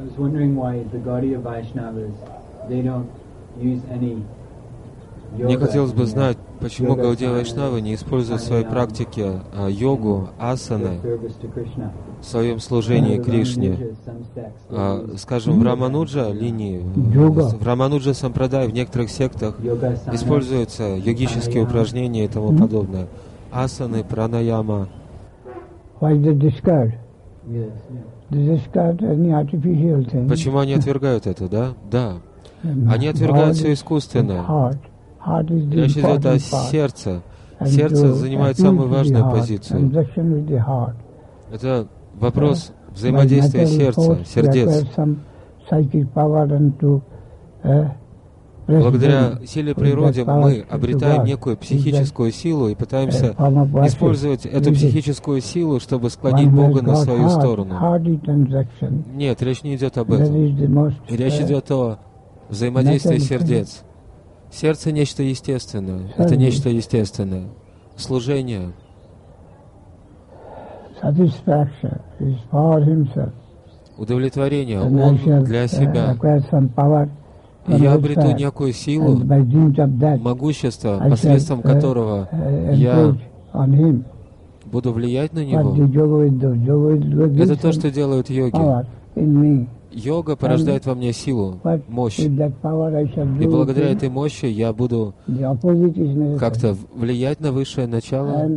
was wondering why the Gaudiya Vaishnavas, they don't use any yoga. Мне хотелось бы знать, почему Гаудия Вайшнавы не используют в своей практике йогу, асаны в своем служении Кришне. Скажем, в Рамануджа линии, в Рамануджа Сампрадай, в некоторых сектах используются йогические упражнения и тому подобное. Асаны, пранаяма. Почему они отвергают это, да? Да. Они отвергают все искусственное. Речь идет о сердце. Сердце занимает самую важную позицию. Это вопрос взаимодействия сердца, сердец. Благодаря силе природы мы обретаем некую психическую силу и пытаемся использовать эту психическую силу, чтобы склонить Бога на свою сторону. Нет, речь не идет об этом. Речь идет о взаимодействии сердец. Сердце — нечто естественное. Это нечто естественное. Служение. Удовлетворение. Он для себя. И я обрету некую силу, могущество, посредством которого я буду влиять на него. Это то, что делают йоги. Йога порождает во мне силу, мощь. И благодаря этой мощи я буду как-то влиять на высшее начало.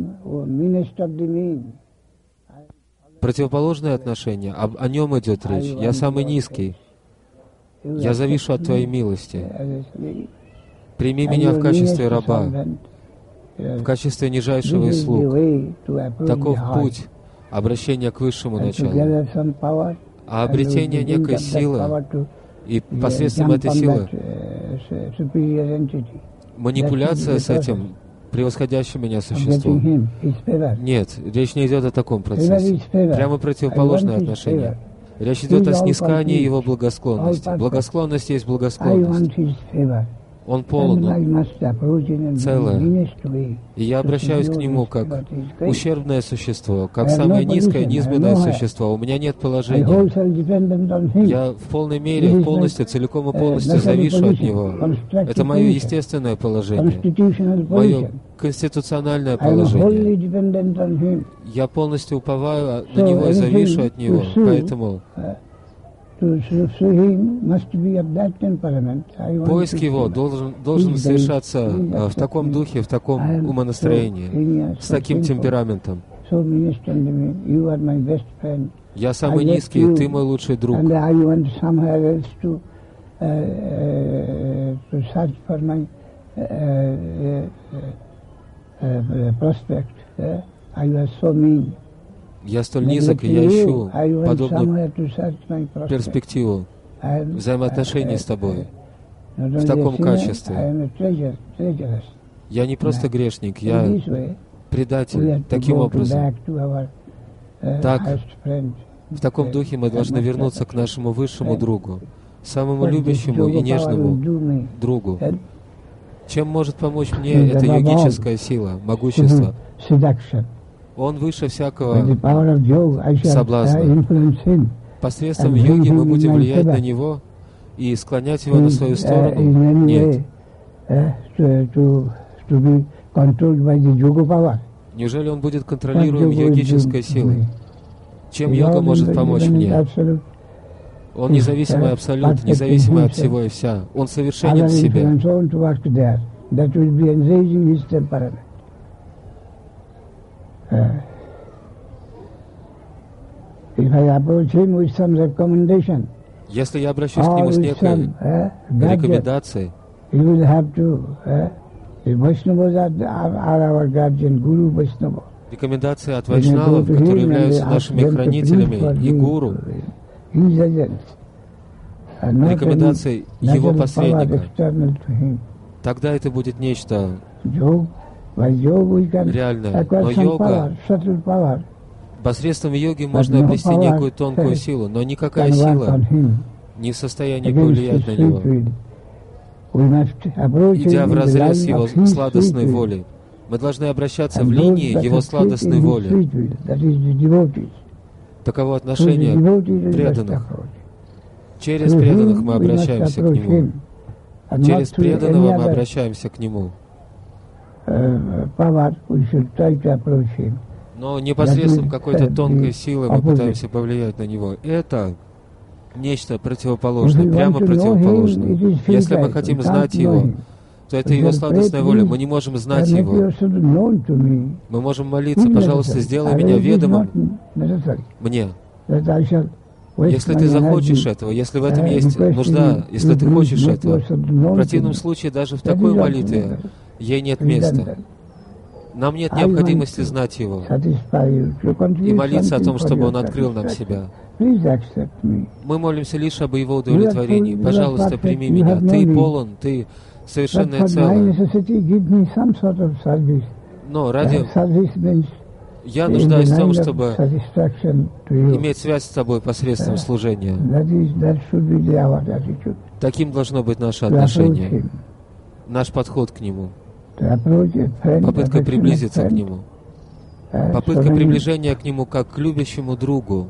Противоположное отношение, о нем идет речь. Я самый низкий. Я завишу от Твоей милости. Прими меня в качестве раба, в качестве нижайшего из слуг. Таков путь обращения к высшему началу. А обретение некой силы и посредством этой силы манипуляция с этим превосходящим меня существом. Нет, речь не идет о таком процессе. Прямо противоположное отношение. Речь идет о снискании его благосклонности. Благосклонность есть благосклонность. Он полон, целое. И я обращаюсь к нему как ущербное существо, как самое низкое, низменное существо. У меня нет положения. Я в полной мере, полностью, целиком и полностью завишу от него. Это мое естественное положение, мое конституциональное положение. Я полностью уповаю на него и завишу от него. Поэтому поиск его должен совершаться в таком духе, в таком умонастроении, с таким темпераментом. Я самый низкий, ты мой лучший друг. Я столь низок, и я ищу подобную перспективу взаимоотношений с тобой в таком качестве. Я не просто грешник, я предатель. Таким образом, так, в таком духе мы должны вернуться к нашему высшему другу, самому любящему и нежному другу. Чем может помочь мне эта йогическая сила, могущество? Он выше всякого соблазна. Посредством йоги мы будем влиять на него и склонять его на свою сторону? Нет. Неужели он будет контролируем йогической силой? Чем йога может помочь мне? Он независимый абсолют, независимый от всего и вся. Он совершенен в себе. Если я обращусь к нему с некой рекомендацией, рекомендации от вайшнавов, которые являются нашими хранителями, и гуру, рекомендации его посредника, тогда это будет нечто реальное. Но йога, посредством йоги можно обрести некую тонкую силу, но никакая сила не в состоянии повлиять на него, идя вразрез его сладостной воли. Мы должны обращаться в линии его сладостной воли. Таково отношение преданных. Через преданных мы обращаемся к Нему. Через преданного мы обращаемся к Нему. Но непосредством какой-то тонкой силы мы пытаемся повлиять на Него. Это нечто противоположное, прямо противоположное. Если мы хотим знать Его, то это Его сладостная воля. Мы не можем знать Его. Мы можем молиться: пожалуйста, сделай меня ведомым мне. Если ты захочешь этого, если в этом есть нужда, если ты хочешь этого, в противном случае даже в такой молитве ей нет места. Нам нет необходимости знать Его и молиться о том, чтобы Он открыл нам себя. Мы молимся лишь об Его удовлетворении. Пожалуйста, прими меня. Ты полон, ты совершенное целое. Но ради... Я нуждаюсь в том, чтобы иметь связь с Тобой посредством служения. Таким должно быть наше отношение, наш подход к Нему, попытка приблизиться к Нему, попытка приближения к Нему как к любящему другу.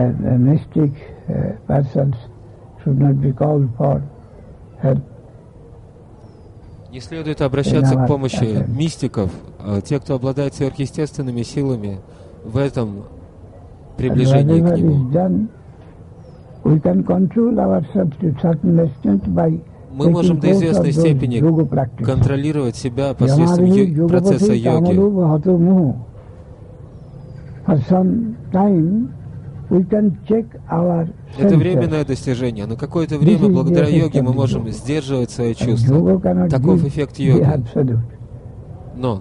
Не следует обращаться к помощи мистиков, те, кто обладает сверхъестественными силами в этом приближении к Нему. Мы можем до известной степени контролировать себя посредством процесса йоги. Это временное достижение. На какое-то время, благодаря йоге, мы можем сдерживать свои чувства. Таков эффект йоги. Но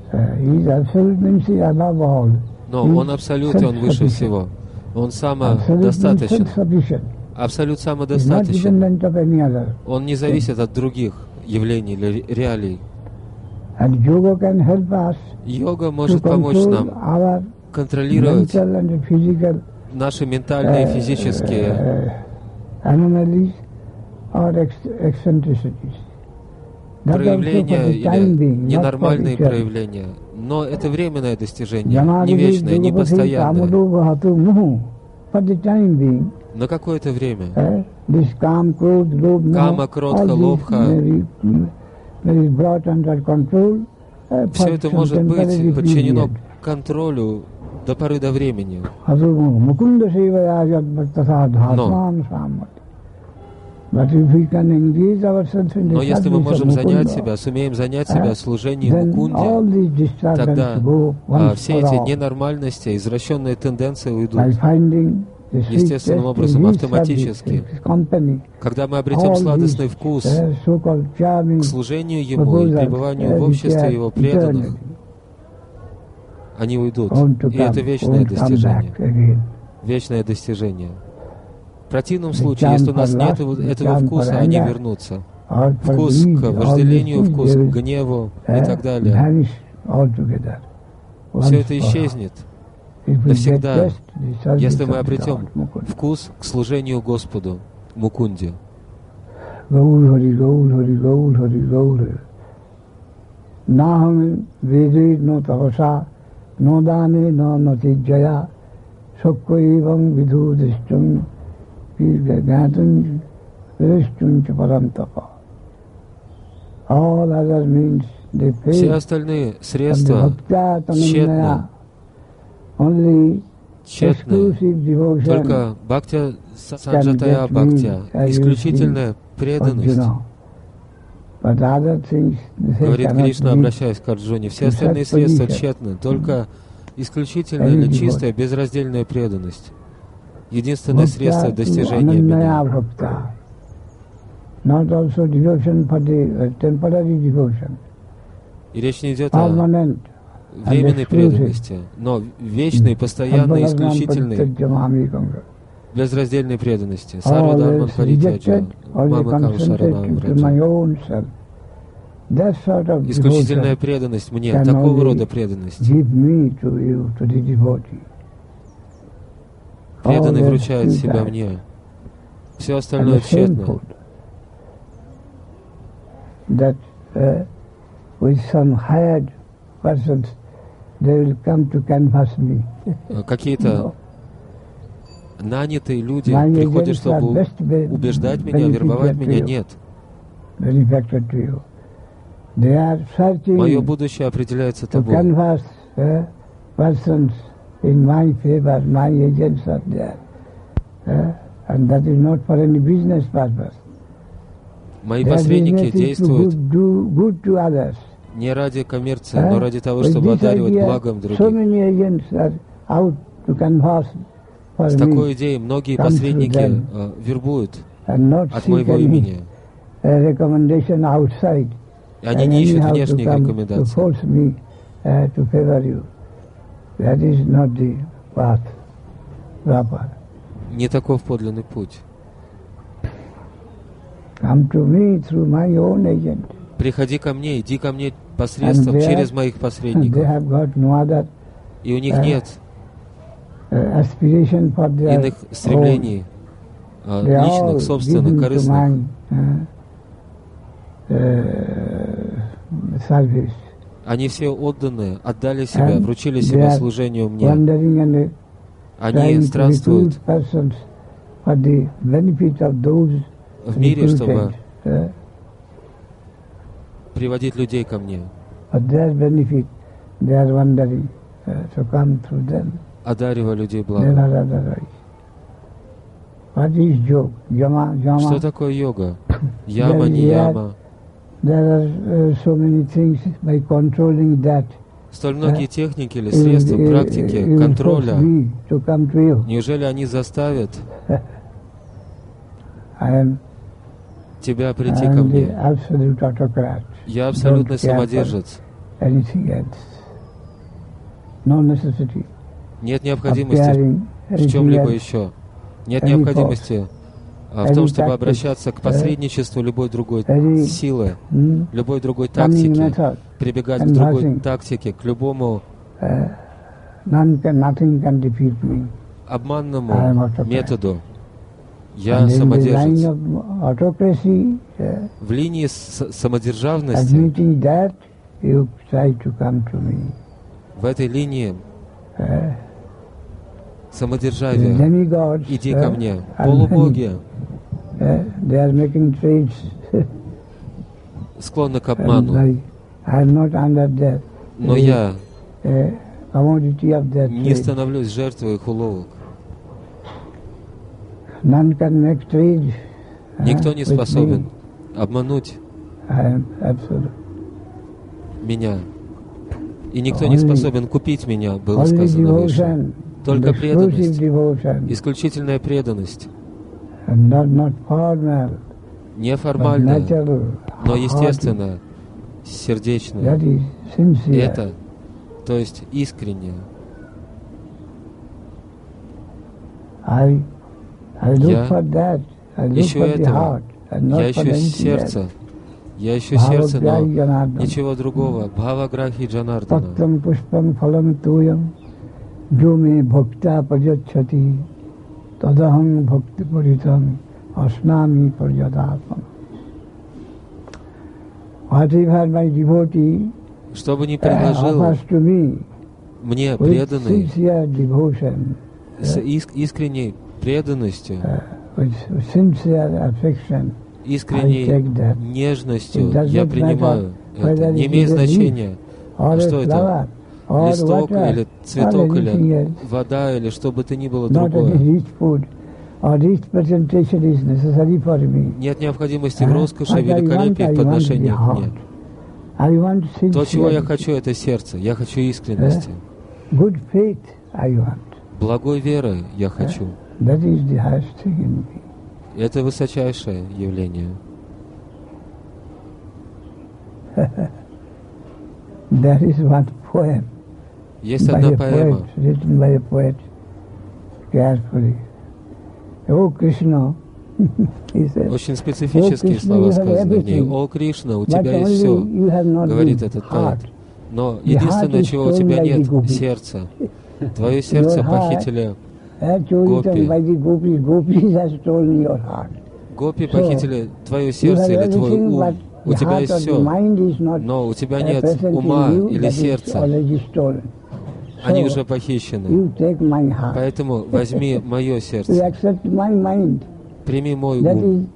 Он абсолют, и Он выше всего. Он самодостаточен. Абсолют самодостаточен. Он не зависит от других явлений или реалий. Йога может помочь нам контролировать наши ментальные и физические проявления или ненормальные проявления. Но это временное достижение, не вечное, не постоянное. На какое-то время. Кама, кротха, лобха. Все это может быть подчинено контролю до поры до времени. Но если мы можем занять себя, сумеем занять себя служением Мукунде, тогда все эти ненормальности, извращенные тенденции уйдут естественным образом, автоматически. Когда мы обретем сладостный вкус к служению Ему и пребыванию в обществе Его преданных, они уйдут. И это вечное достижение. Вечное достижение. В противном случае, если у нас нет этого вкуса, они вернутся. Вкус к вожделению, вкус к гневу и так далее. Все это исчезнет навсегда, если мы обретем вкус к служению Господу, Мукунде. Все остальные средства тщетны. Только бхактя санджатая бхактя, исключительная преданность. Говорит Кришна, обращаясь к Арджуне, все остальные средства тщетны, только исключительная или чистая безраздельная преданность. Единственное средство достижения меня. И речь не идет о временной преданности, но вечной, постоянной, исключительной, безраздельной преданности. Сарва Дharman Паритяджа, Мамакам Шаранам Враджа. Исключительная преданность мне, такого рода преданность. Преданный вручает себя мне. Все остальное тщетно. Какие-то нанятые люди приходят, чтобы убеждать меня, вербовать меня. Нет. Мое будущее определяется тобой. Мои посредники действуют не ради коммерции, но ради того, чтобы одаривать благом других. С такой идеей многие посредники вербуют от моего имени. И они не ищут внешних рекомендаций. Не таков подлинный путь. Приходи ко мне, иди ко мне посредством, через моих посредников. И у них нет иных стремлений, личных, собственных, корыстных. Они все отданы, отдали себя, вручили себя служению мне. Они странствуют в мире, чтобы приводить людей ко мне. Одаривая людей благом. Что такое йога? Яма, не яма. Столь многие техники или средства, практики, контроля. Неужели они заставят тебя прийти ко мне? Я абсолютный самодержец. Нет необходимости в чем-либо еще. Нет необходимости в том, чтобы обращаться к посредничеству любой другой силы, любой другой тактики, прибегать к другой тактике, к любому обманному методу. Я самодержец. В линии самодержавности, в этой линии самодержавия, иди ко мне. Полубоги склонны к обману. Но я не становлюсь жертвой их уловок. Никто не способен обмануть меня. И никто не способен купить меня, было сказано выше. Только преданность, исключительная преданность. Не формальная, но естественная, сердечная. Это, то есть искренняя. Я ищу этого. Я ищу сердце. Я ищу сердце, но ничего другого. Бхаваграхи Джанардана. Что бы ни предложил мне преданный, с искренней преданностью, искренней нежностью я принимаю это. Не имеет значения, что это, листок или цветок, или вода, или что бы то ни было другое. Нет необходимости в роскоши, великолепии, в подношении мне. То, чего я хочу, это сердце. Я хочу искренности. Благой веры я хочу. Это высочайшее явление. Есть одна поэма, очень специфические слова сказаны в ней. «О, Кришна, у тебя есть все», говорит этот поэт. Но единственное, чего у тебя нет, сердце. Твое сердце похитили гопи. Гопи похитили твое сердце или твой ум. У тебя есть все, но у тебя нет ума или сердца. Они уже похищены. Поэтому возьми мое сердце. Прими мой ум.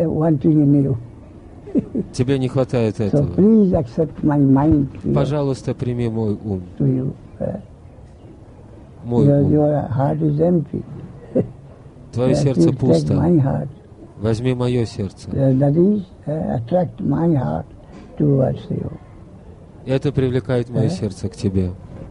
Тебе не хватает этого. Пожалуйста, прими мой ум. Мой ум. Твое сердце пусто. Возьми мое сердце. Это привлекает мое сердце к тебе.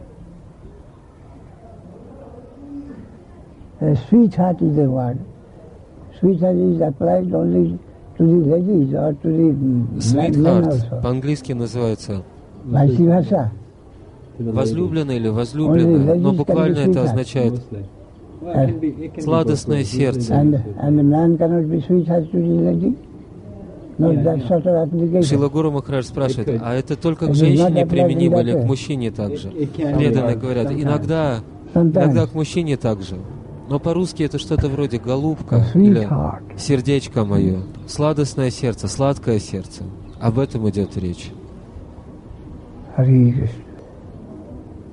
Sweetheart is the word. Sweetheart is applied only to the ladies or to the men also. По-английски называется Vice versa. возлюбленный или возлюбленная, но буквально это означает сладостное сердце. And the man cannot be sweetheart to the lady? Not that sort of application. Шрила Гуру Махарадж спрашивает, а это только к женщине применимо или к мужчине также? Преданные говорят, иногда к мужчине также. Но по-русски это что-то вроде «голубка» или «сердечко мое», «сладостное сердце», «сладкое сердце». Об этом идет речь. Hare Krishna.